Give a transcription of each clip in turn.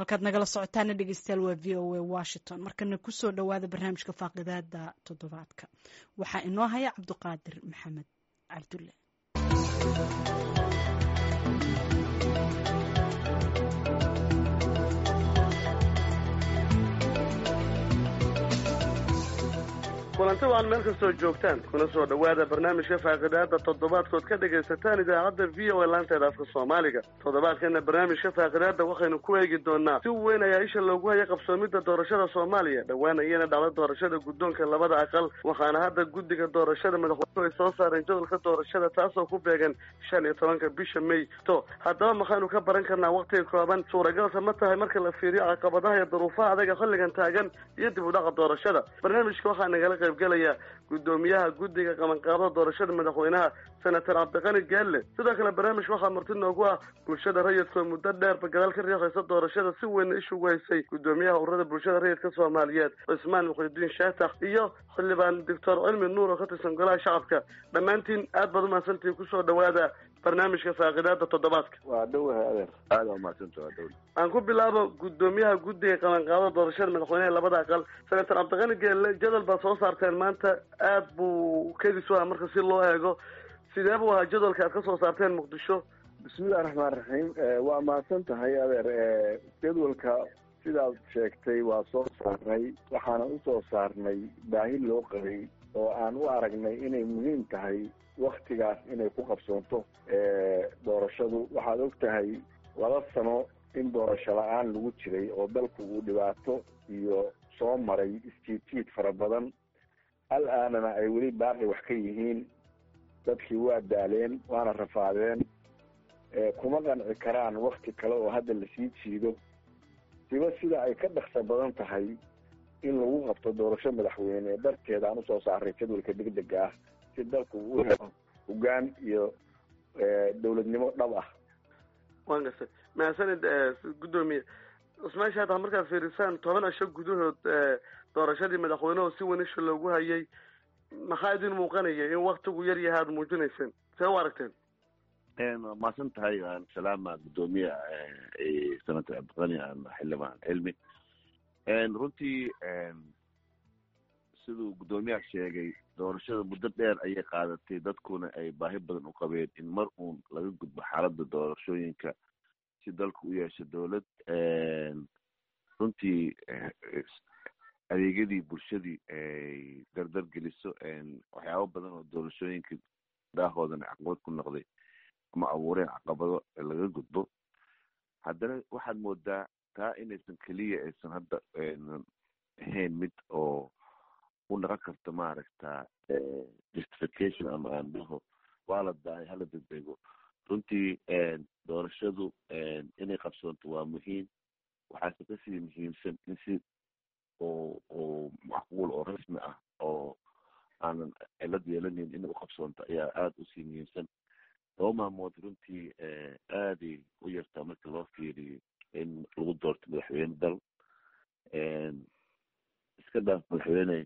halkaad nagala socotaana dhegeystayaal waa v o a washington markana kusoo dhawaada barnaamijka faaqidaada toddobaadka waxaa inoo haya cabdiqaadir maxamed cabdulle. kulanti waan meel kastoo joogtaan kuna soo dhawaada barnaamijka faaqidaada toddobaadkood ka dhagaysataan idaacadda v o a laanteeda afka soomaaliga. toddobaadkana barnaamijka faaqidaada waxaynu ku eegi doonaa si weyn ayaa isha loogu haya qabsoomidda doorashada soomaaliya dhowaan ayana dhacda doorashada guddoonka labada aqal waxaana hadda guddiga doorashada madaxweynuhu ay soo saareen jadwalka doorashada taasoo ku beegan 15 bisha May. haddaba maxaynu ka baran karnaa waqtiga kooban suuragalsa ma tahay marka la fiiriyo caqabadaha iyo duruufaha adaga xilligan taagan iyo dib u dhaca doorashada. barnaamijka waxaa nagala qaybgalaya gudoomiyaha guddiga qabanqaabada doorashada madaxweynaha senator cabdiqani gaale. sidoo kale barnaamijka waxaa marti noogu ah bulshada rayidka muddo dheerba gadaal ka riixaysa doorashada si weyn ishu weysay gudoomiyaha ururada bulshada rayidka Soomaaliyeed Cismaan Muqaydiin Shaatax iyo xildhibaan Dr. Cilmi Nuur oo ka tirsan golaha shacabka. dhammaantiin aad baad u mahadsantihiin kusoo dhawaada barnaamijka faaqidaada toddobaadka. waa dhawahay adeer aad u mahadsantahay dawlad. aan ku bilaabo gudoomiyaha guddiga qabanqaabada doorashada madaxweynaha labada aqal senator cabdiqani gaale. jadwal baa soo saarteen maanta aad buu kedis u ah marka si loo eego sidee buu ahaa jadwalka aad ka soo saarteen Muqdisho? bismillahi raxmaani raxiim. waa mahadsan tahay adeer. jadwalka sidaad sheegtay waa soo saarnay waxaana usoo saarnay baahi loo qabay oo aan u aragnay inay muhiim tahay waktigaas inay ku qabsoonto doorashadu. waxaad og tahay 2 sano in doorasho la-aan lagu jiray oo dalku uu dhibaato iyo soo maray isjiidjiid fara badan al-aanana ay weli baaqi wax ka yihiin. dadkii waa daaleen waana rafaadeen. kuma qanci karaan wakti kale oo hadda lasii jiido siba sida ay ka dhaqso badan tahay in lagu qabto doorasho madaxweyne darteeda aan usoo saaray jadwalka degdega ah si dalku u helo hoggaan iyo dawladnimo dhab ah. waan gasay mahadsanid gudoomiye Cismaan Shaatax. markaad fiirisaan 10 cisho gudahood doorashadii madaxweynuhu si weyn isha loogu hayay maxaa idin muuqanaya in waqtigu yar yahay aad muujinayseen see u aragteen? maasan tahay salaama gudoomiye senator cabdiqani xildhibaan Cilmi. runtii siduu gudoomiyaha sheegay doorashada muddo dheer ayay qaadatay dadkuna ay baahi badan u qabeen in mar uun laga gudbo xaaladda doorashooyinka si dalku u yeesho dawlad runtii adeegyadii bulshadii ay dardar geliso waxyaabo badan oo doorashooyinka daahoodana caqabad ku noqday ama abuureen caqabado laga gudbo. haddana waxaad moodaa taa inaysan keliya aysan hadda ahayn mid oo u naqon karta maaragta justification ama aan dhaho waa la daay hala degdego. runtii doorashadu inay qabsoonto waa muhiim. waxaase kasii muhiimsan in si oo macquul oo rasmi ah oo aanan cilad yeelanayn inay uqabsoonto ayaa aada usii muhiimsan. 2 maalmood runtii aaday u yartaa marka loo fiiriyo in lagu doorto madaxweyne dal. iska dhaaf madaxweyne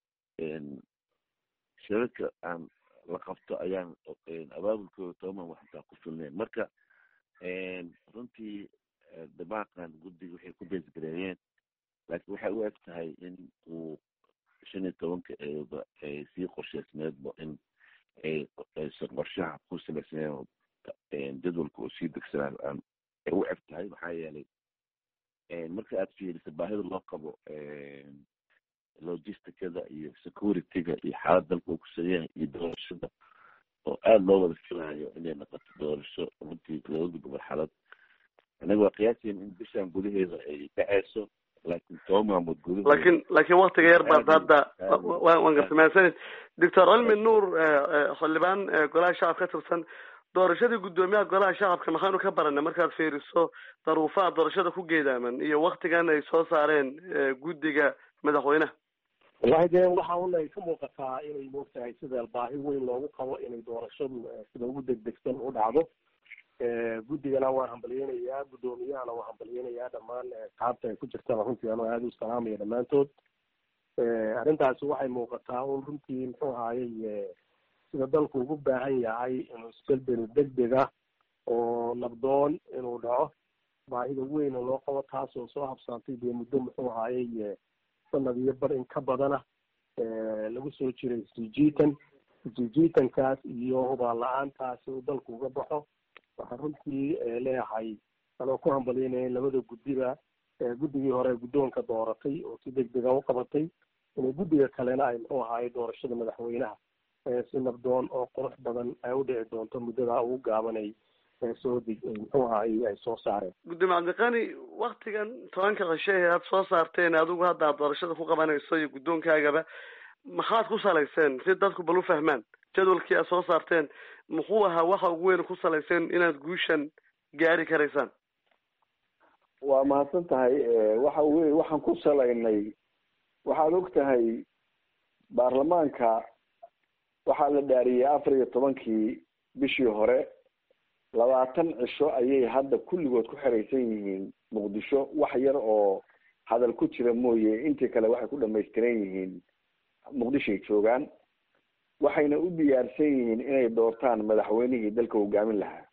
shirarka aan la qabto ayaan abaabulkooda 2 maalmood xataa ku filnayn. marka runtii dabaaqan guddiga waxay ku beesgareeyeen laakiin waxay u eg tahay in uu 15 eeba ay sii qorsheysneedba in aysan qorshaha ku salaysneen jadwalka oo sii degsanaan ay u eg tahay. maxaa yeelay marka aad fiiriso baahida loo qabo logisticada iyo securityga iyo xaalad dalka uu kusayahay iyo doorashada oo aada loo wada filayo inay noqoto doorasho runtii looga gudbo marxalad. anaga waa qiyaaseen in bishaan gudaheeda ay dhaceyso laakiin 2 maalmood gudahood laakiin waqtiga yar baad hadda waan gartay. mahadsanid Dr. Cilmi Nuur xildhibaan golaha shacabka ka tirsan. doorashadii gudoomiyaha golaha shacabka maxaanu ka baranay markaad fiiriso daruufaha doorashada ku geedaaman iyo waqtigan ay soo saareen guddiga madaxweynaha? wallahi dee waxa unay ka muuqataa inay moogtahay sida baahi weyn loogu qabo inay doorashadu sida ugu degdegsan u dhacdo. guddigana waan hambalyeynayaa gudoomiyahana waan hambalyeynayaa dhammaan asxaabta ay ku jirtana runtii anoo aada u salaamaya dhammaantood. arrintaasi waxay muuqataa un runtii muxuu ahaayey sida dalku ugu baahan yahay inuu isbedel degdeg ah oo nabdoon inuu dhaco baahida weyn oo loo qabo taasoo soo habsaantay dee muddo muxuu ahaayey sanad iyo bar in ka badana lagu soo jiray jiitankaas iyo hubaan la-aantaasi uu dalku uga baxo waxaan runtii leeyahay anoo ku hambalyaynaya labada guddiba guddigii hore guddoonka dooratay oo si degdega u qabatay inay guddiga kalena ay muxuu ahaayey doorashada madaxweynaha si nabdoon oo qurux badan ay u dhici doonto muddadaa ugu gaabanay muxuu ahaayey ay soo saareen. gudoomiye cabdiqani waktigan 10 cisho ee aad soo saarteen adigu hadda aad doorashada ku qabanayso iyo guddoonkaagaba maxaad ku salayseen si dadku bal u fahmaan jadwalkii aad soo saarteen muxuu ahaa waxa ugu weyn ku salayseen inaad guushan gaari karaysaan? waa mahadsan tahay. waxa wey waxaan ku salaynay waxaad og tahay baarlamaanka waxaa la dhaariyey 14 bishii hore 20 cisho ayay hadda kulligood ku xeraysan yihiin muqdisho wax yar oo hadal ku jira mooye intii kale waxay ku dhamaystiran yihiin muqdishoay joogaan waxayna u diyaarsan yihiin inay doortaan madaxweynihii dalka hogaamin lahaa.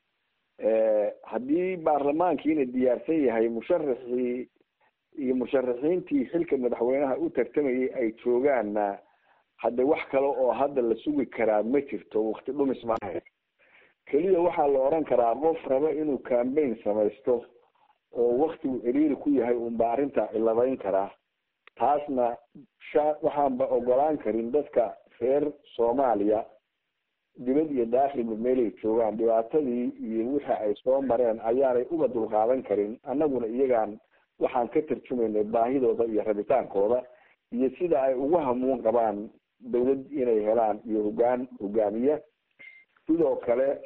haddii baarlamaankiina diyaarsan yahay musharaxii iyo musharaxiintii xilka madaxweynaha u tartamayay ay joogaanna hadde wax kale oo hadda la sugi karaa ma jirto, wakti dhumis maaha. keliya waxaa la oran karaa qof raba inuu cambaign samaysto oo waktigu ciriiri ku yahay unba arrintaa cilabayn karaa. taasna waxaanba ogolaan karin dadka reer Soomaaliya dibad iyo daakhilba meelay joogaan dhibaatadii iyo wixii ay soo mareen ayaanay uga dulqaadan karin. annaguna iyagaan waxaan ka tarjumaynay baahidooda iyo rabitaankooda iyo sida ay ugu hamuun qabaan dawlad inay helaan iyo hogaamiye. sidoo kale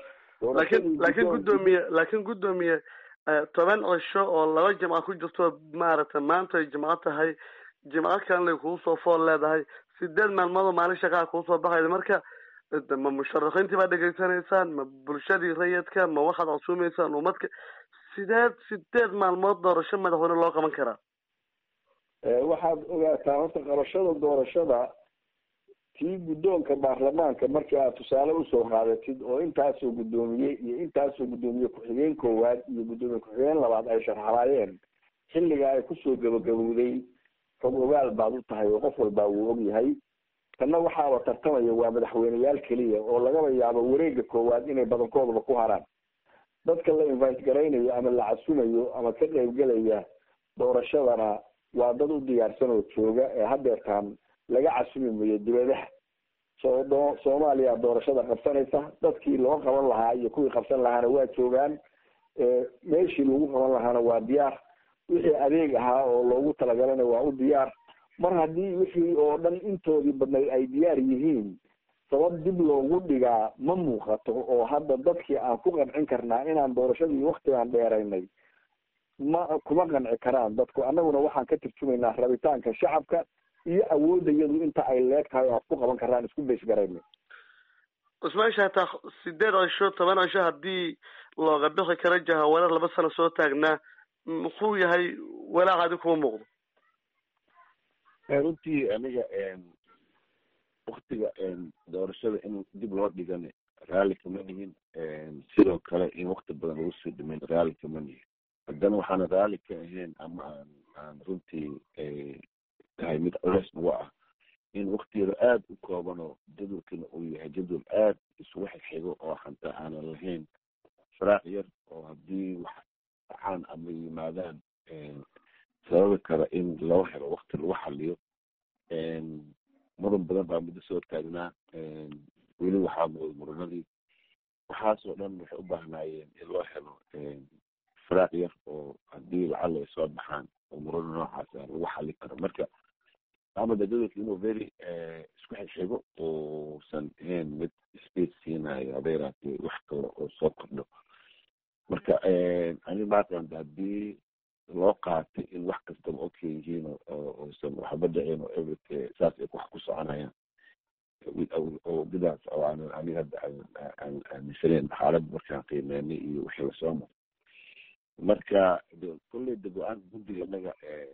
laakiin gudoomiye 10 cisho oo 2 jimco ku jirto maaragtay maanta ay jimco tahay jimco kalena kuu soo fool leedahay 8 maalmood oo maalin shaqaa kuu soo baxayda marka ma musharaxiintii baa dhegaysanaysaan ma bulshadii rayidka ma waxaad casuumaysaan umadka 8 maalmood doorasho madaxweyne loo qaban karaa? waxaad ogaataa horta qabashada doorashada tii guddoonka baarlamaanka markii aad tusaale usoo qaadatid oo intaasoo guddoomiye iyo intaasoo guddoomiye ku-xigeen koowaad iyo guddoomiye ku-xigeen labaad ay sharxalaayeen xilliga ay kusoo gabagabowday xog ogaal baad u tahay oo qof walbaa wuu og yahay. tanna waxaaba tartamaya waa madaxweyneyaal keliya oo lagaba yaabo wareega koowaad inay badankoodaba ku haraan. dadka la invite garaynayo ama la casumayo ama ka qaybgelaya doorashadana waa dad u diyaarsan oo jooga ee hadeertaan laga casumi mayo dibadaha. Soomaaliya doorashada qabsanaysa dadkii loo qaban lahaa iyo kuwii qabsan lahaana waa joogaan. meeshii lagu qaban lahaana waa diyaar. wixii adeeg ahaa oo loogu talagalana waa u diyaar. mar haddii wixii oo dhan intoodii badnayd ay diyaar yihiin sabab dib loogu dhigaa ma muuqato oo hadda dadkii aan ku qancin karnaa inaan doorashadii waktigaan dheeraynay kuma qanci karaan dadku. annaguna waxaan ka tarjumaynaa rabitaanka shacabka iyo awoodda iyadu inta ay leeg tahay oo aad ku qaban karaan isku baysgarayna. cusmaan shaataa 8 cisho 10 cisho haddii looga bixi karo jahawareer 2 sano soo taagnaa muxuu yahay walaac adi kuma muuqdo? runtii aniga waktiga doorashada in dib loo dhigana raalli kama nihin, sidoo kale in wakti badan lagu sii dhimayn raalli kama nihin. haddana waxaana raalli ka ahayn ama aan runtii tahay mid culeys nagu ah in waktigeeda aada u koobano jadwalkina uu yahay jadwal aada isugu xigxigo oo xataa aanan lahayn faraaq yar oo haddii wax dhacaan ama yimaadaan sababi kara in loo helo wakti lagu xaliyo. muran badan baa muddo soo taagnaa, weli waxaa muuqda muranadii. waxaasoo dhan waxay u baahnaayeen in loo helo faraaq yar oo haddii lacala ay soo baxaan oo murano noocaas lagu xali karo. marka amada jadwalka inuu very isku xigxigo uusan ahayn mid space siinayo adeeraatee wax kale oo soo kordho. marka ani maaqan haddii loo qaatay in wax kastaba okay yihiin oosan waxba dhicin oo everything saas ay wax ku soconayaan oo bidaas oo aniga hadda aan aaminsaneyn xaaladda markaan qiimeynay iyo wixii lasoo maray. marka kulley de go-aanka guddiga innaga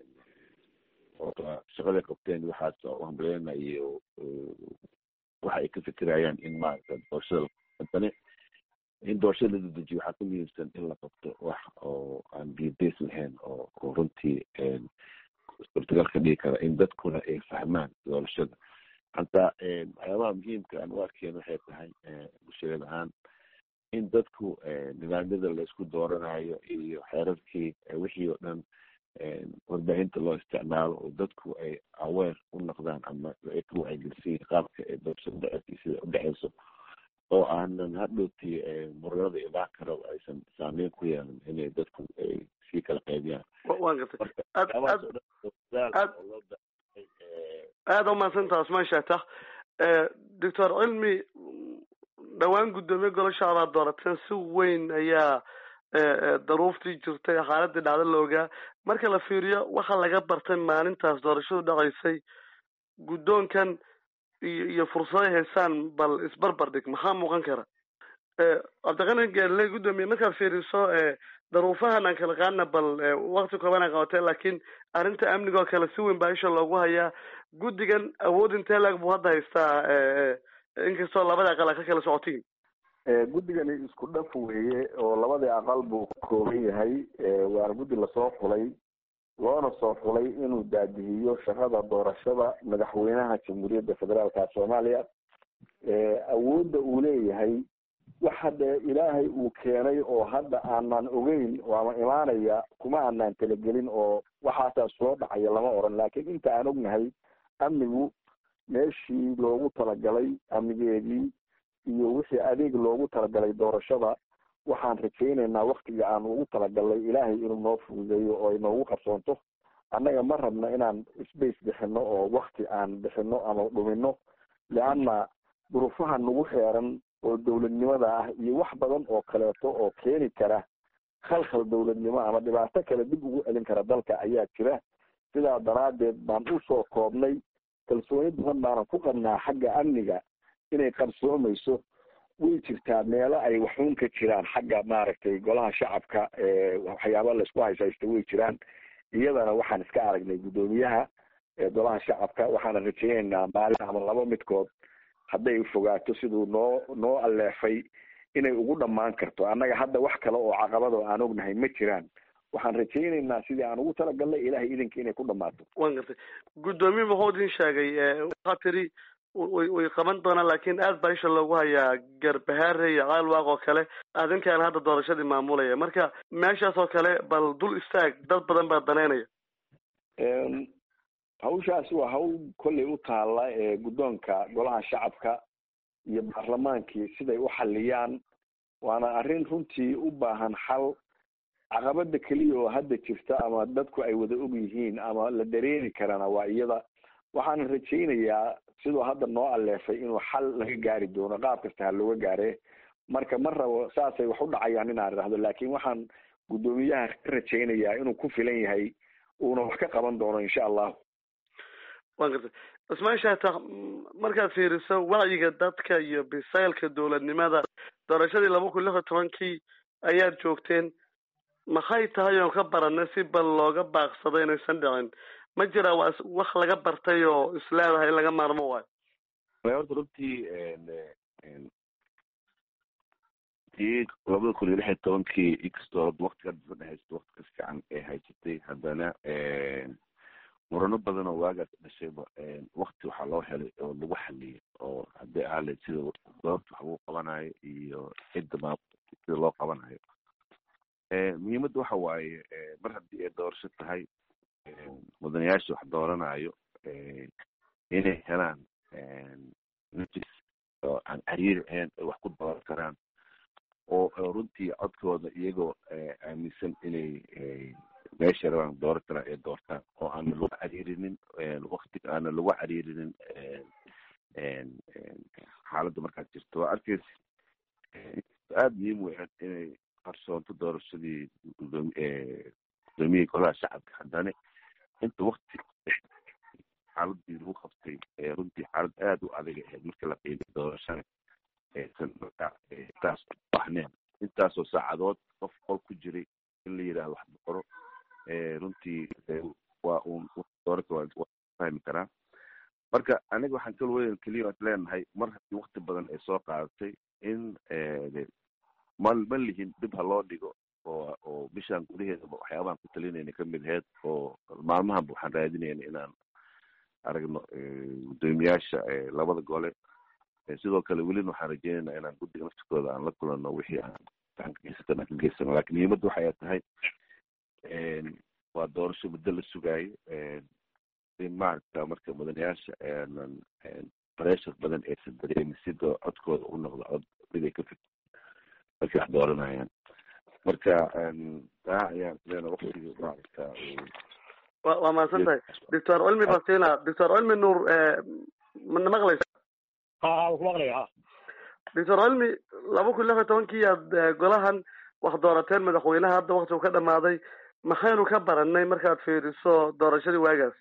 shaqada qabteen waxaas u hambaleyna iyo waxa ay ka fikirayaan in maarata doorashada in doorashada la dedejiyo waxaa ku muhiimsan in la qabto wax oo aan biyo-bees lahayn oo runtii suurtagal ka dhigi kara in dadkuna ay fahmaan doorashada. hataa waxyaabaha muhiimka aan u arkeen waxay tahay bulshada ahaan in dadku nidaamyada laisku dooranayo iyo xeerarkii wixii oo dhan warbaahinta loo isticmaalo oo dadku ay aware u noqdaan ama ay ka wacyigelisiin qaabka ee doorashada sida udhexeyso oo aanan hadhowtii muranada imaan karo aysan saameyn ku yeelan inay dadku ay sii kala qaybiyaan. waan gartay aada umahadsantaha Usmaan Shaatax. Doctor Cilmi, dhawaan guddoomiye golo shacab doorateen si weyn ayaa daruuftii jirtay xaaladii dhacda loogaa marka la fiiriyo waxa laga bartay maalintaas doorashadu dhacaysay guddoonkan iyo fursado haysaan bal isbarbar dhig maxaa muuqan kara? cabdiqani geelle guddoomiye markaad fiiriso daruufahan aan kala qaadna bal waqti kooban ay qabatee laakiin arrinta amniga oo kale si weyn baa isha loogu hayaa. guddigan awood intee laag buu hadda haystaa inkastoo labada aqal a ka kala socotiin? guddigani isku dhaf weeye oo labadii aqal buu ka kooban yahay. waana guddi lasoo xulay loona soo xulay inuu daadihiyo shaqada doorashada madaxweynaha jamhuuriyadda federaalka soomaaliya. awoodda uu leeyahay wax hadda ilaahay uu keenay oo hadda aanan ogeyn oo ama imaanaya kuma aanan talagelin oo waxaasaa soo dhacaya lama oran. laakiin inta aan ognahay amnigu meeshii loogu talagalay amnigeedii iyo wixii adeeg loogu talagalay doorashada waxaan rajaynaynaa waktiga aan ugu talagalnay ilaahay inuu noo fududeeyo oo ay noogu qabsoonto. annaga ma rabna inaan space bixino oo wakti aan bixino ama dhumino, leanna duruufaha nagu xeeran oo dowladnimada ah iyo wax badan oo kaleeto oo keeni kara khalkhal dowladnimo ama dhibaato kale dib ugu celin kara dalka ayaa jira. sidaa daraadeed baan usoo koobnay kalsooni badan baanan ku qabnaa xagga amniga inay qarsoomayso. way jirtaa meelo ay waxuun ka jiraan xagga maaragtay golaha shacabka waxyaaba laisku hayshaysta way jiraan. iyadana waxaan iska aragnay guddoomiyaha golaha shacabka waxaana rajaynaynaa maalin ama laba midkood hadday ufogaato siduu noo aleefay inay ugu dhammaan karto. annaga hadda wax kale oo caqabado aan ognahay ma jiraan. waxaan rajaynaynaa sidii aan ugu talagalnay ilahay idinka inay ku dhammaato. waan gartay. guddoomiye muxuu idin sheegay? waxaa tiri way qaban doonaan laakiin aad baa isha loogu hayaa garbahaare iyo caalwaaq oo kale adinkaan hadda doorashadii maamulaya. marka meeshaas oo kale bal dul istaag, dad badan baa daneynaya. hawshaas waa hawl kollay u taalla guddoonka golaha shacabka iyo baarlamaankii siday u xaliyaan. waana arrin runtii u baahan xal. caqabada keliya oo hadda jirta ama dadku ay wada og yihiin ama la dareeri karana waa iyada. waxaana rajaynayaa siduu hadda noo aleefay inuu xal laga gaari doono qaab kasta ha looga gaare. marka ma rabo saasay wax u dhacayaan inaan idhaahdo, laakiin waxaan guddoomiyaha ka rajaynayaa inuu ku filan yahay uuna wax ka qaban doono insha allahu. waan gartay. Usmaan Shaatax, markaad fiiriso wacyiga dadka iyo bisaylka dowladnimada doorashadii 2016 ayaad joogteen, maxay tahay oon ka baranay si bal looga baaqsado inaysan dhicin? ma jira wax laga bartay oo isleedahay in laga maarmo waayo? horta runtii 2016 inkastoo waqtiga dhexeysta waqti ka fiican ay haysatay haddana murano badan oo waagaas dhashayba waqti waxaa loo helay oo lagu xaliyay oo haddii aale sida goobta wax lagu qabanayo iyo cidda maamulka sida loo qabanayo. muhiimadda waxa waaye mar haddii ay doorasho tahay mudanayaasha wax dooranayo inay helaan notice oo aan cariiri ahayn ay wax ku dooran karaan oo runtii codkooda iyagoo aaminsan inay meesha rabaan dooran karaan ay doortaan oo aana lagu cariirinin waktiga aana lagu cariirinin xaaladda markaad jirto. waa arkeysa aada muhiim weyn inay qarsoonto doorashadii gudoomiyihii golaha shacabka. haddana inta wakti xaaladii lagu qabtay runtii xaalad aada u adag ahayd marka la qiimay doorashada aysan taas baxneen. intaasoo saacadood qof qol ku jiray in la yidhahdo wax boqoro runtii waa uun dooraka waa fahmi karaa. marka aniga waxaan kal weyn keliya ad leenahay mar haddii wakti badan ay soo qaadatay in ma lihin dib ha loo dhigo oo bishaan gudaheedaba waxyaabahan ku talinayna kamid aheyd oo maalmahanba waxaan raadinayna inaan aragno gudoomiyaasha labada gole sidoo kale welina waxaan rajeynayna inaan guddiga naftikooda aan la kulano wixii aan ka geysano lakin muhiimadda waxay tahay waa doorasho muddo la sugaayo in maaragta marka mudanayaasha aanan pressure badan aysan dareemin sida codkooda u noqdo cod miday ka fig markay wax dooranayaan marka taa ayaan leena waqtigii maaragta waa mahadsan tahay doctor cilmi basina doctor cilmi nuur mana maqlaysa ku maqlaya doctor cilmi 2016 aad golahan wax doorateen madaxweynaha hadda waqti uu ka dhamaaday maxaynu ka baranay markaad fiiriso doorashadii waagaas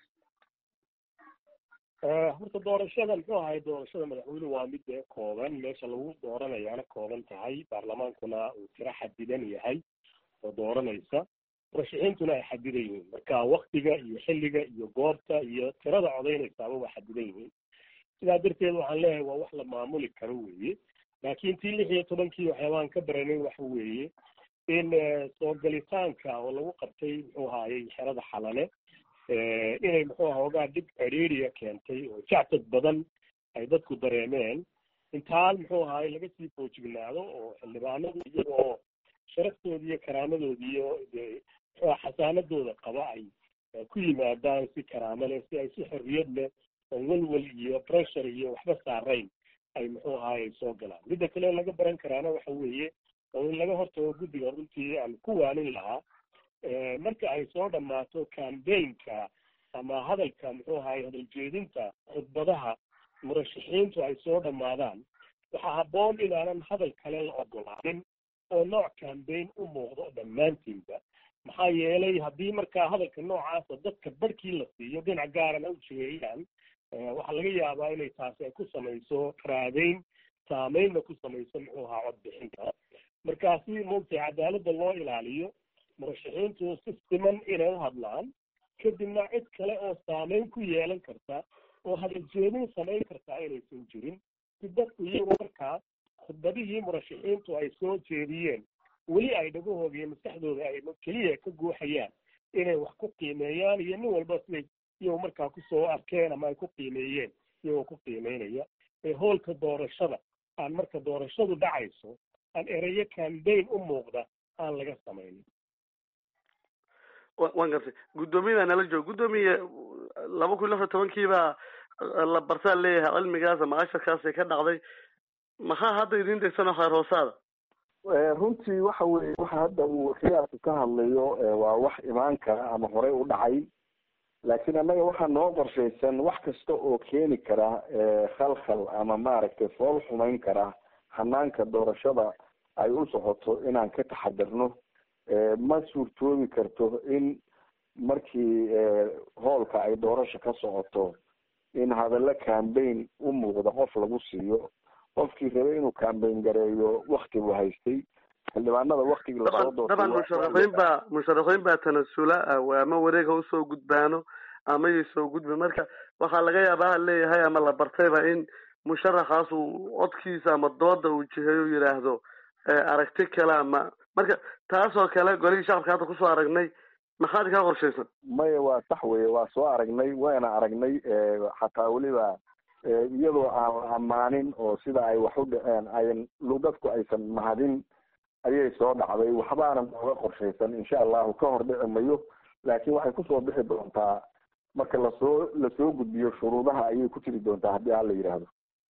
horta doorashada muxuu ahay doorashada madaxweynuhu waa mid kooban meesha lagu dooranayaana kooban tahay baarlamaankuna uu tiro xadidan yahay oo dooranaysa murashaxiintuna ay xadidan yihiin marka waktiga iyo xilliga iyo goobta iyo tirada codaynaysaaba waa xadidan yihiin sidaa darteed waxaan leeyahay waa wax la maamuli karo weeye laakiin tii 16 waxyaabaan ka baranay waxa weeye in soo galitaanka oo lagu qabtay muxuu ahaayey xerada xalale inay muxuu hoogaa dhib ciriiriya keentay oo jactad badan ay dadku dareemeen intaan muxuu ahaay laga sii foojignaado oo xildhibaanadu iyagoo sharaftoodi iyo karaamadoodi iyo xasaanadooda qaba ay ku yimaadaan si karaamo leh si ay si xorriyad leh oo walwal iyo pressure iyo waxba saarayn ay muxuu ahaay soo galaan midda kale laga baran karaana waxa weeye oo in laga hortago guddiga runtii aan ku waanin lahaa marka ay soo dhammaato campaignka ama hadalka muxuu ahaay hadal jeedinta khudbadaha murashaxiintu ay soo dhammaadaan waxaa habboon inaanan hadal kale la ogolaanin oo nooc campaign u muuqdo dhammaantiinba maxaa yeelay haddii markaa hadalka noocaasa dadka barhkii la siiyo dhinac gaarana u jeeyaan waxaa laga yaabaa inay taasi ay ku samayso raadayn saameynna ku samayso muxuu ahaa codbixinta markaasi moogtay cadaaladda loo ilaaliyo murashaxiintu si siman inay u hadlaan kadibna cid kale oo saameyn ku yeelan karta oo hadal jeedin samayn kartaa inaysan jirin si dadku iyagu markaa khudbadihii murashaxiintu ay soo jeediyeen weli ay dhagahooda iyo maskaxdooda ay keliya ka guuxayaan inay wax ku qiimeeyaan iyo nin walba siday iyagoo markaa kusoo arkeen ama ay ku qiimeeyeen iyagoo ku qiimeynaya ee hoolka doorashada aan marka doorashadu dhacayso aan ereyo campaign u muuqda aan laga samaynin waan gartay guddoomiyadaa nala joogo guddoomiye 2016 baa la bartaa leeyahay cilmigaas ama casharkaasay ka dhacday maxaa hadda idin degsanoo khayr hoosaada runtii waxa weye waxa hadda uu khiyaarku ka hadlayo waa wax imaan kara ama horey u dhacay laakiin annaga waxaa noo qorshaysan wax kasta oo keeni kara khalkhal ama maaragtay fool xumayn kara hanaanka doorashada ay u socoto inaan ka taxadirno ma suurtoobi karto in markii hoolka ay doorasho ka socoto in hadallo campaign u muuqda qof lagu siiyo qofkii rabay inuu campaign gareeyo wakti buu haystay xildhibaanada waktigii lasoo doortay daban musharaxiin baa tanasula ama wareega usoo gudbaano ama yay soo gudbi marka waxaa laga yaabaa leeyahay ama la bartayba in musharaxaas uu codkiisa ama dooda uu jiheeyo yidhaahdo aragti kale ama marka taasoo kale golihii shacabka hadda kusoo aragnay maxaad kaa qorshaysan maya waa sax weye waa soo aragnay wayna aragnay xataa weliba iyadoo aan la amaanin oo sida ay wax u dhaceen ayan dadku aysan mahadin ayay soo dhacday waxbaana nooga qorshaysan insha allahu ka hor dhici mayo laakiin waxay kusoo bixi doontaa marka lasoo gudbiyo shuruudaha ayay ku jiri doontaa haddii hala yidhaahdo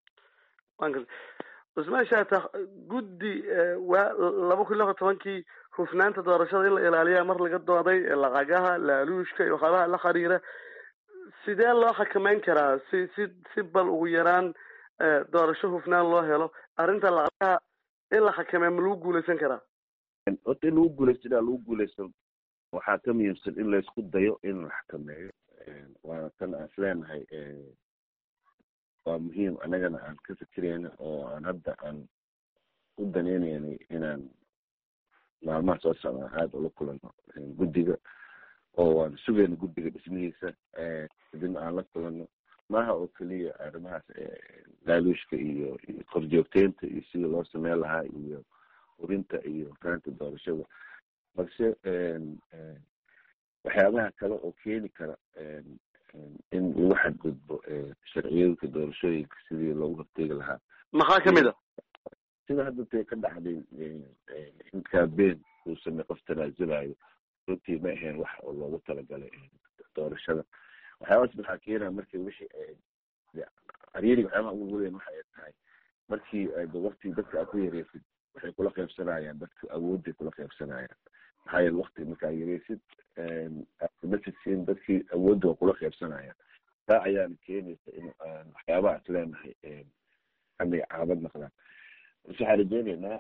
cusmaan shaatax guddi waa 2016 hufnaanta doorashada in la ilaaliyaa mar laga dooday lacagaha laaluushka iyo waxyaabaha la xiriira sidee loo xakameyn karaa si bal ugu yaraan doorasho hufnaan loo helo arrinta lacagaha in la xakameeyo ma lagu guuleysan karaa horta in lagu guuleysto lagu guuleysan waxaa ka muhiimsan in laysku dayo in la xakameeyo waana tan aan isleenahay waa muhiim anagana aan ka fikirayna oo aan hadda aan u daneynaynay inaan maalmaha soo socda aada ula kulano guddiga oo waan sugayna guddiga dhismihiisa kadibna aan la kulano maaha oo keliya arrimahaas laaluushka iyo korjoogteynta iyo sidii loo sameyn lahaa iyo furinta iyo faanta doorashada balse waxyaabaha kale oo keeni kara in lagu xadgudbo sharciyadka doorashooyinka sidii loogu horteegi lahaa maxaa kamid a sida hadda tay ka dhacday in campaign uu samey qof tanaasulayo runtii ma ahayn wax oo loogu talagalay doorashada waxyaabaas maxaa keenaa markii wixii cariiriga waxyaabaha ugu weyn waxa ay tahay markii waqti dadka aad ku yareysid waxay kula qaybsanayaan dadka awoodday kula qaybsanayaan maxaa yeele waqti markaa yareysid messagesiin dadkii awoodda waa kula qaybsanayaan taa ayaana keenaysa in waxyaabaha is leenahay amay caabad noqdaan base waxaan rajeynaynaa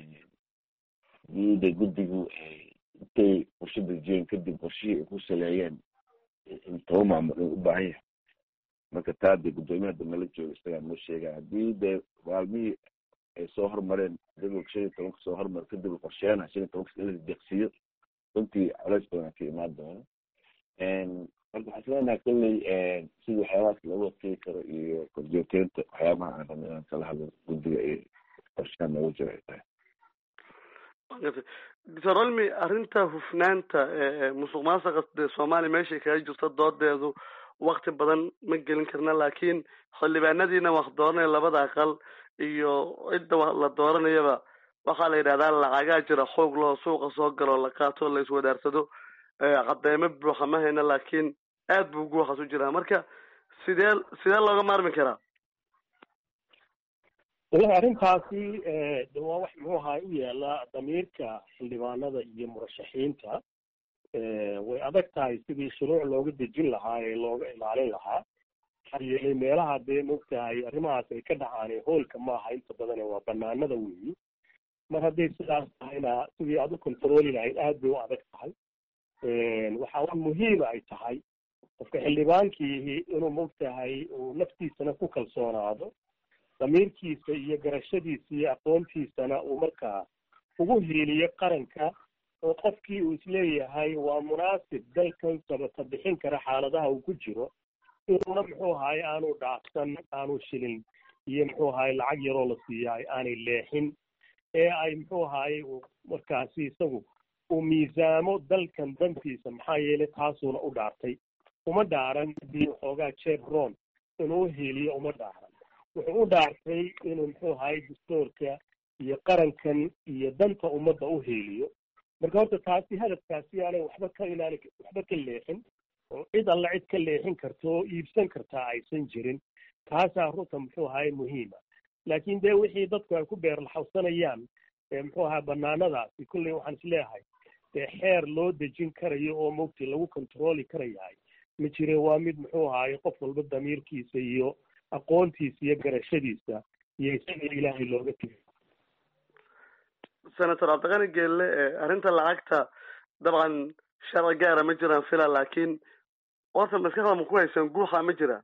de guddigu intay qorshe dejiyeen kadib qorshihii ay ku saleeyeen in toba maamul u baahan yahay marka taa dee guddoomiyaha damala jooga isagaa noo sheegaa haddii dee maalmihii ay soo hormareen jadwalka 15 soo hormar kadib qorsheena 15 in la deeqsiiyo runtii culays badan ka imaan doono marka waxaan isleenahay kolley sidii waxyaabahaas loogu hortegi karo iyo korjoogteynta waxyaabaha aan rabno inaan kala hadlo guddiga iyo qorshaha noogu jiro ay tahay doctor olmi arrinta hufnaanta musuq maasuqa dee soomaaliya meeshay kaga jirto doodeedu wakti badan ma gelin karna laakiin xildhibaanadiina wax dooranaya labada aqal iyo cidda la dooranayaba waxaa la yidhahdaa lacagaa jira xoog loo suuqa soo galo la qaato la iswadaarsado cadeymo buuxa ma hayna laakiin aad buu guuxaas u jiraa marka sidee looga maarmi karaa wallahi arrintaasi de waa wax muxuu ahaa u yaala damiirka xildhibaanada iyo murashaxiinta way adag tahay sidii shuruuc looga dejin lahaa ee looga ilaalin lahaa maxaa yeelay meelaha dee mogtahay arrimahaas ay ka dhacaan hoolka maaha inta badane waa banaanada weyi mar hadday sidaas tahayna sidii aad u controli lahayd aad bay u adag tahay waxaa muhiima ay tahay qofka xildhibaankii inuu mogtahay uu naftiisana ku kalsoonaado damiirkiisa iyo garashadiisa iyo aqoontiisana uu markaa ugu hiiliyo qaranka oo qofkii uu isleeyahay waa munaasib dalkan sabata bixin kara xaaladaha uu ku jiro inuuna muxuu ahaay aanu dhaafsan aanu shilin iyo muxuu ahaay lacag yaroo la siiyaay aanay leexin ee ay muxuu ahaay markaasi isagu uu miisaamo dalkan dantiisa maxaa yeelay taasuuna u dhaartay uma dhaaran hadii xoogaa jebron inuu hiiliyo uma dhaaran wuxuu u dhaartay inuu muxuu ahaay dastuurka iyo qarankan iyo danta ummadda u hiiliyo marka horta taasi hadafkaasi aanay waxba ka leexin oo cid alla cid ka leexin karta oo iibsan kartaa aysan jirin taasaa runta muxuu ahaay muhiima laakiin dee wixii dadku ay ku beerlaxawsanayaan muxuu ahaa banaanadaasi kulley waxaan isleeyahay dee xeer loo dejin karayo oo mogti lagu controli karayahay ma jire waa mid muxuu ahaay qof walba damiirkiisa iyo aqoontiisa iyo garashadiisa iyo isaga ilaahay looga tegi senator cabdiqani geelle arrinta lacagta dabcan sharci gaara ma jiraan fila laakiin horta maskaxda ma ku haysan guuxa ma jira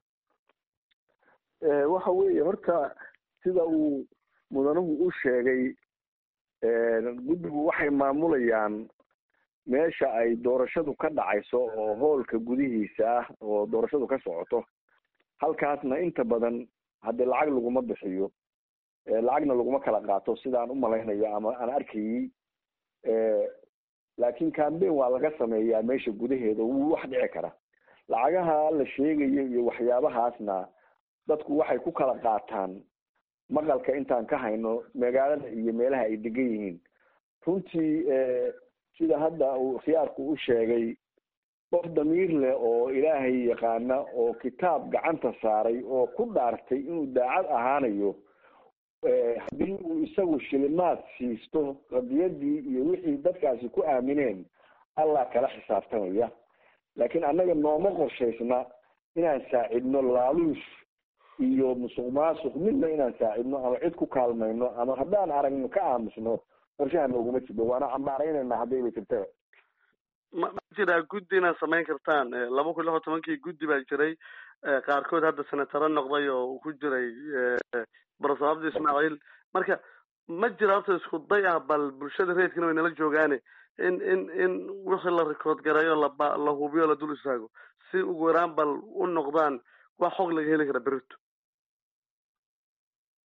waxa weeye horta sida uu mudanuhu u sheegay guddigu waxay maamulayaan meesha ay doorashadu ka dhacayso oo hoolka gudihiisa ah oo doorashadu ka socoto halkaasna inta badan haddii lacag laguma bixiyo lacagna laguma kala qaato sidaan u malaynayo ama aan arkayey laakiin campaign waa laga sameeyaa meesha gudaheeda wuu wax dhici kara lacagaha la sheegayo iyo waxyaabahaasna dadku waxay ku kala qaataan maqalka intaan ka hayno magaalada iyo meelaha ay degan yihiin runtii sida hadda uu khiyaarku u sheegay qof damiir leh oo ilaahay yaqaana oo kitaab gacanta saaray oo ku dhaartay inuu daacad ahaanayo haddii uu isagu shilimaad siisto qadiyadii iyo wixii dadkaasi ku aamineen allah kala xisaabtamaya laakiin annaga nooma qorshaysna inaan saacidno laaluush iyo musuq maasuq midna inaan saacidno ama cid ku kaalmayno ama haddaan aragno ka aamusno qorshaha nooguma jiro waana cambaaraynayna haddayba jirta ma jiraa guddi inaad samayn kartaan 2016 guddi baa jiray qaarkood hadda senataro noqday oo uu ku jiray professor abdi ismaaciil marka ma jira horta isku day ah bal bulshada reedkana way nala joogaane in wixii la record garayo la hubiyo la dul istaago si ugu yaraan bal u noqdaan wax xog laga heli kara berito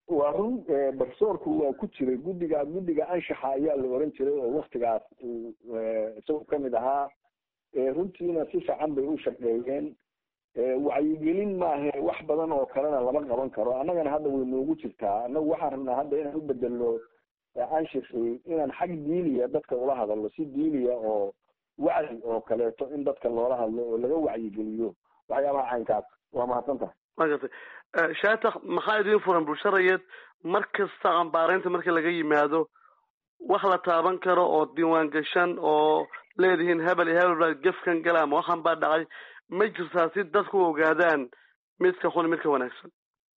waa run barsoorku waa ku jiray guddiga anshaxa ayaa la oran jiray oo waktigaas isagoo kamid ahaa runtiina si fiican bay u shaqeeyeen wacyigelin maahe wax badan oo kalena lama qaban karo annagana hadda way noogu jirtaa annagu waxaan rabnaa hadda inaan u bedelno anshixii inaan xag diiniya dadka ula hadalno si diiniya oo wacyi oo kaleeto in dadka loola hadlo oo laga wacyigeliyo waxyaabaha caynkaas waa mahadsantahay magartay shaatax maxaa idiin furan bulsharayeed mar kasta ambaareynta marka laga yimaado wax la taaban karo oo diiwaan gashan oo leedihiin hebel iyo hebel baa gefkan gala ama waxan baa dhacay ma jirtaa si dadku ogaadaan midka xun midka wanaagsan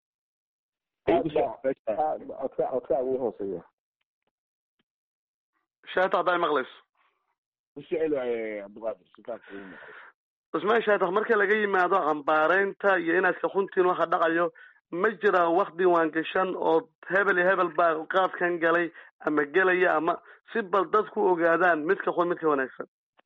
codka ugu hooseeya shaatax hadday maqlayso cusmaan shaatax marka laga yimaado ambaareynta iyo inaad ka xuntiin waxa dhacayo ma jiraa wax diiwaan gashan oo hebel iyo hebel baa qaadkan galay ama gelaya ama si bal dadku ogaadaan midka xun midka wanaagsan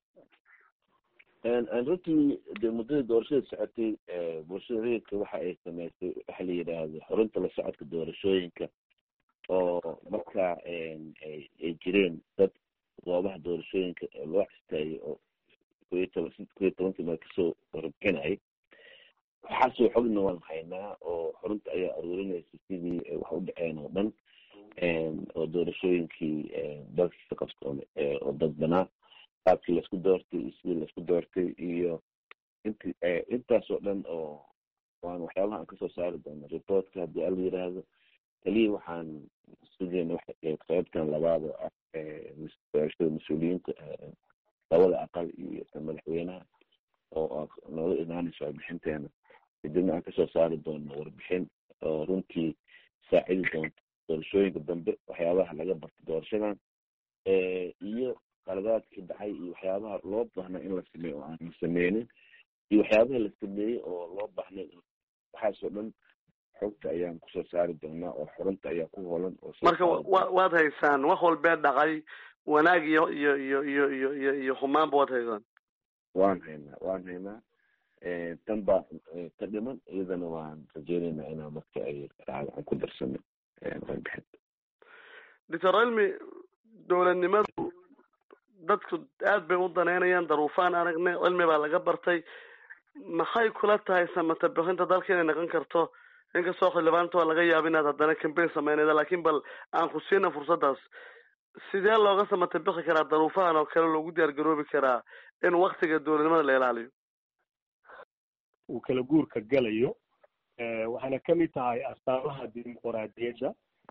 runtii dee muddada doorashada socotay bulshada rayidka waxa ay samaysay waxa la yidhaahdo xurunta la socodka doorashooyinka oo marka ay jireen dad goobaha doorashooyinka loo cistaayay oo kow iyo tobankii meel kasoo warbixinayay waxaasoo xogna waan haynaa oo xurunta ayaa aruurinaysa sidii wax u dhaceen oo dhan oo doorashooyinkii dalka ka qabsoomay oo dadbanaa qaabkii laisku doortay iyo sidii laisku doortay iyo intaasoo dhan oo waan waxyaabaha aan kasoo saari doono reportka haddii ala yiraahdo keliya waxaan sugeyna qaybtan labaad oo ah doorashada mas-uuliyiinta labada aqal iyo madaxweynaha oo nooga imaanayso warbixinteena kadibna aan kasoo saari doono warbixin oo runtii saacidi doonto doorashooyinka dambe waxyaabaha laga barta doorashadan iyo qaladaadkii dhacay iyo waxyaabaha loo baahna in la sameeyo oo aan la sameynin iyo waxyaabaha la sameeyey oo loo baahnayn waxaasoo dhan xogta ayaan kusoo saari doonaa oo xurunta ayaa ku hoolan oo marka waad haysaan wax walbee dhacay wanaag iyo xumaanba waad haysaan waan haynaa tan baa ka dhiman iyadana waan rajeynaynaa inaa marka ay aan ku darsano warbixinta doctor cilmi dowladnimadu dadku aad bay u daneynayaan daruufaan aragnay cilmi baa laga bartay maxay kula tahay samata bixinta dalka inay noqon karto inkastoo xildhibaanta waa laga yaaba inaad haddana cambaign sameynayda laakiin bal aan ku siina fursaddaas sidee looga samata bixi karaa daruufahan oo kale loogu diyaar garoobi karaa in waktiga dowladnimada la ilaaliyo uu kala guurka galayo waxaana kamid tahay astaamaha dimuqraadiyadda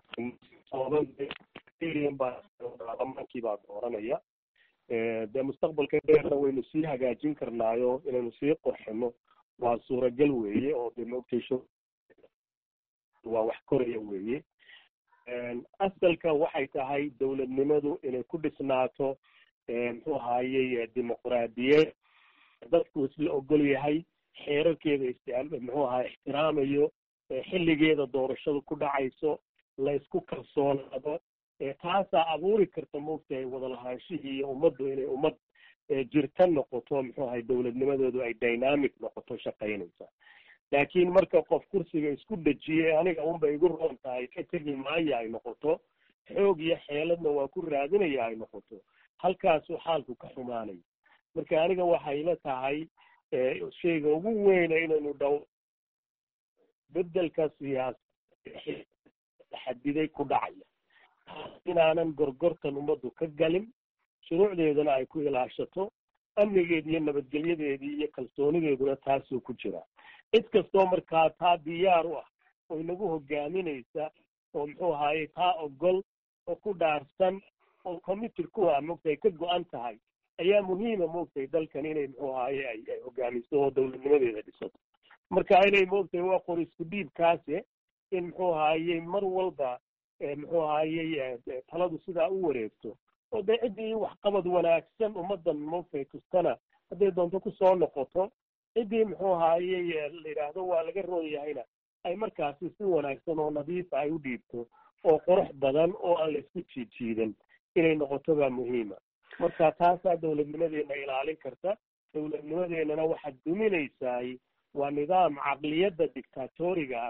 baarlamankii baa dooranaya dee mustaqbalka dheerna waynu sii hagaajin karnaayo inaynu sii qorxino waa suuragal weeye oo de maogtaysho waa wax koraya weeye asalka waxay tahay dowladnimadu inay ku dhisnaato muxuu ahaayey dimuqraadiyad dadku isla ogol yahay xeerarkeeda muxuu ahaay ixtiraamayo xilligeeda doorashadu ku dhacayso la isku kalsoonaado taasaa abuuri karta maogtahay wadalahaanshihii iyo ummaddu inay ummad jirta noqoto muxuu ahay dowladnimadoodu ay dynamic noqoto shaqaynaysa laakiin marka qof kursiga isku dejiyey aniga unba igu roon tahay ka tegi maayo ay noqoto xoog iyo xeeladna waa ku raadinaya ay noqoto halkaasuu xaalku ka xumaanaya marka aniga waxay la tahay shayga ugu weyna inaynu dhow bedelka siyaasad xadiday ku dhacaya inaanan gorgortan ummaddu ka galin shuruucdeedana ay ku ilaashato amnigeedi iyo nabadgelyadeedii iyo kalsoonideeduna taasuu ku jira cid kastoo markaa taa diyaar u ah oo inagu hogaaminaysa oo muxuu ahaayey taa ogol oo ku dhaarsan oo committed ku ah maogtahay ka go-an tahay ayaa muhiima maogtahay dalkan inay muxuu ahaaye ay hogaamiso oo dowladnimadeeda dhisato marka inay maogtahay waa qor isku dhiibkaase in muxuu ahaayey mar walba muxuu ahaayey taladu sidaa u wareegto oo dee ciddii waxqabad wanaagsan ummaddan maogtahay tustana hadday doonto kusoo noqoto ciddii muxuu ahaayey la yidhaahdo waa laga roon yahayna ay markaasi si wanaagsan oo nadiifa ay u dhiibto oo qurux badan oo aan la isku jiijiidan inay noqoto baa muhiima marka taasaa dowladnimadeena ilaalin karta dowladnimadeennana waxaad duminaysaay waa nidaam caqliyadda dictatoriga ah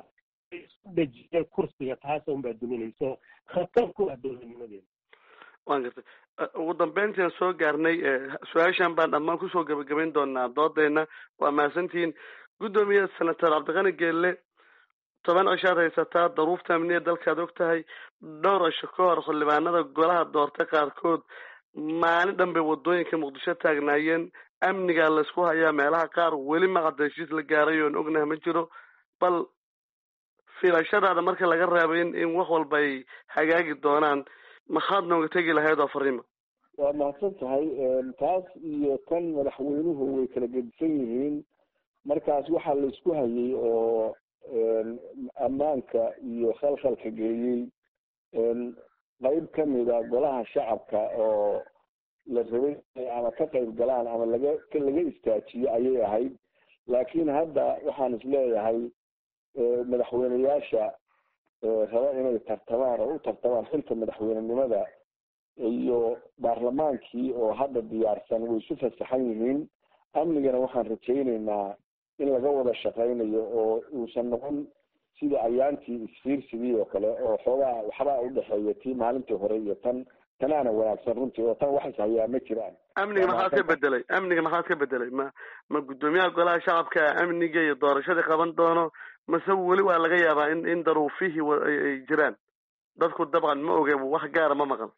isku dhejiyeen kursiga taasa unbaa duminayso khatar ku ah dowladnimadeeda. waan gartay ugu dambeyntian soo gaarnay su-aashan baan dhammaan kusoo gabagabayn doonaa doodeena. waa mahadsantihiin. guddoomiye senator cabdiqani geelle 10 cishaad haysataa daruufta amniya dalkaad og tahay. dhowr cisho ka hor xildhibaanada golaha doortay qaarkood maalin dhan bay wadooyinka muqdisho taagnaayeen. amnigaa laysku hayaa meelaha qaar weli maqada heshiis la gaaray oon ognaha ma jiro. bal filashadaada marka laga raabay in wax walba ay hagaagi doonaan maxaad nooga tegi lahayd oo fariima? waa mahadsan tahay. taas iyo kan madaxweynuhu way kala gedisan yihiin. markaas waxaa laysku hayay oo ammaanka iyo khalkhalka geeyey qayb kamida golaha shacabka oo la rabay ama ka qayb galaan ama laga istaajiyo ayay ahayd. laakiin hadda waxaan isleeyahay madaxweyneyaasha raba inay tartamaan oo u tartamaan xilka madaxweynenimada iyo baarlamaankii oo hadda diyaarsan way isu fasaxan yihiin. amnigana waxaan rajaynaynaa in laga wada shaqaynayo oo uusan noqon sida ayaantii isfiirsigii oo kale oo xoogaa waxbaa udhexeeya tii maalintii hore iyo tanaana wanaagsan runtii oo tan wax ishayaa ma jiraan. amniga maxaad ka bedelay ma guddoomiyaha golaha shacabka amniga iyo doorashadii qaban doono mase weli waa laga yaabaa in daruufihii ay jiraan? dadku dabcan ma oge wax gaara ma maqan.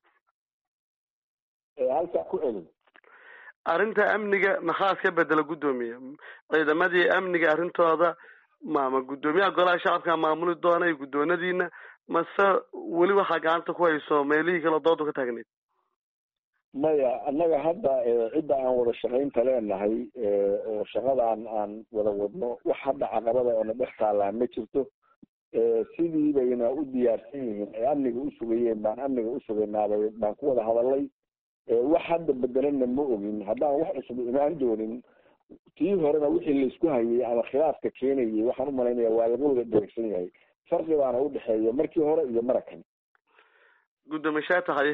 halkaa ku celin. arrinta amniga maxaa ka bedela guddoomiye? ciidamadii amniga arrintooda ma guddoomiyaha golaha shacabka maamuli doona iyo guddoonadiina mase weli waxaa gacanta ku hayso meelihii kale doodu ka taagnayd? maya annaga hadda cidda aan wada shaqaynta leenahay oo shaqadaan aan wada wadno wax hadda caqabada oona dhex taallaan ma jirto. sidii bayna u diyaarsan yihiin ay amniga u sugayeen baan amniga u sugaynaabay baan ku wada hadalay. wax hadda bedelana ma ogin. haddaan wax cusub imaan doonin tii horena wixii laysku hayay ama khilaafka keenayay waxaan umalaynaya waa laga wada dheregsan yahay. farqi baana udhexeeya markii hore iyo marakan. guddoomiye shaata haye.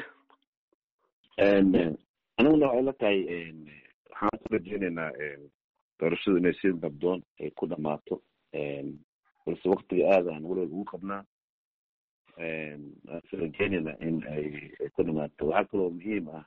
aniguna waxay la tahay waxaan ku rajeynaynaa doorashadu inay si nabdoon ay ku dhamaato balse waktiga aad aan weliba ugu qabnaa. waan rajeynaynaa in ay ku dhamaato. waxaa kaloo muhiim ah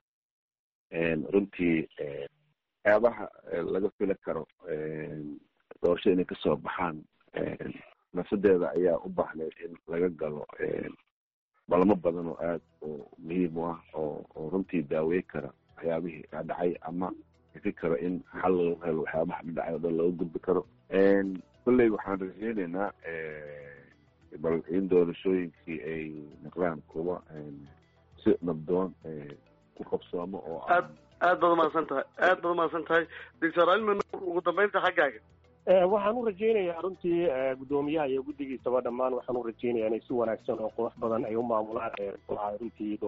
runtii waxyaabaha laga fili karo doorashada inay kasoo baxaan nafsadeeda ayaa u baahnay in laga galo balamo badan oo aad oo muhiim u ah oo runtii daawey kara waxyaabihii dhacay ama ifi karo in xal lagu helo waxyaabaha dhacay oo dhan laga gudbi karo. kolley waxaan rajeynaynaa bal in doorashooyinkii ay noqdaan kuwa si nabdoon ku qabsoomo oo aad baad umahadsan tahay doctor cilmi ugu dambeynta xaggaaga. waxaan u rajeynayaa runtii guddoomiyaha iyo guddigiisaba dhammaan waxaan u rajeynayaa inay si wanaagsan oo qurux badan ay u maamulaan runtii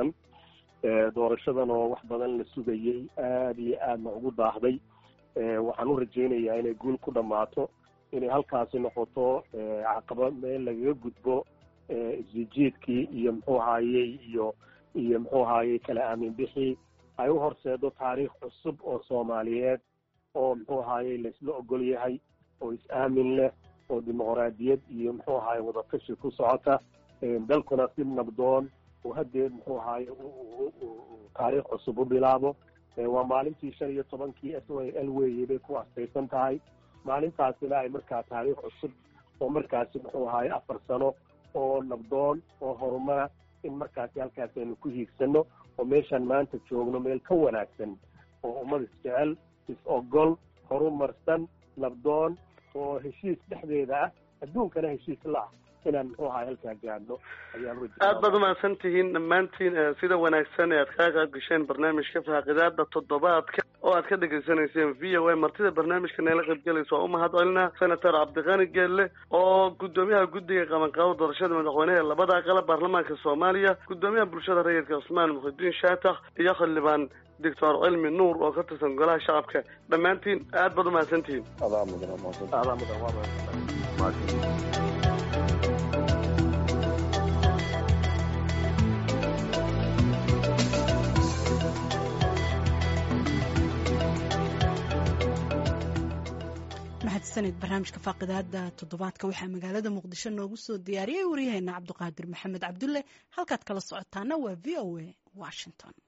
doorashadan oo wax badan la sugayey aada iyo aadna ugu daahday. waxaan u rajeynayaa inay guul ku dhammaato, inay halkaasi noqoto caqabad meel lagaga gudbo isjiidkii iyo muxuu ahaayey iyo muxuu ahaayey kala aamin bixi ay u horseedo taariikh cusub oo soomaaliyeed oo muxuu ahaayey laisla ogol yahay oo is-aamin leh oo dimuqraadiyad iyo muxuu ahaayey wadatashi ku socota dalkuna si nabdoon oo hadeed muxuu ahaayey taariikh cusub u bilaabo. waa maalintii 15 SYL weeye bay ku astaysan tahay. maalintaasina ay markaa taariikh cusub oo markaasi muxuu ahaayey 4 sano oo nabdoon oo horumara in markaasi halkaas aynu ku hiigsano oo meeshaan maanta joogno meel ka wanaagsan oo ummad isjecel is-ogol horumarsan nabdoon oo heshiis dhexdeeda ah adduunkana heshiis la ah inaan muxuu ahaay halkaa gaadhno ayaan rajeynayaa. aad baad umahadsan tihiin dhammaantiin sida wanaagsan ee aad ka qayb gasheen barnaamijka faaqidaada toddobaadka oo aad ka dhegaysanayseen VOA. martida barnaamijka neela qaybgalaysa waa u mahad celinaa senator cabdiqani geelle oo guddoomiyaha guddiga qabanqaabo doorashada madaxweynaha ee labada aqal baarlamaanka Soomaaliya, guddoomiyaha bulshada rayidka Cusmaan Muxudiin Shaatax iyo xildhibaan doctor cilmi nuur oo ka tirsan golaha shacabka. dhammaantiin aad baad umahadsan tihiin. adaa mudan mahadsanid barnaamijka faaqidaada toddobaadka waxaa magaalada muqdisho noogu soo diyaariyey waryaheena cabdiqaadir maxamed cabdulle halkaad kala socotaana waa v o a washington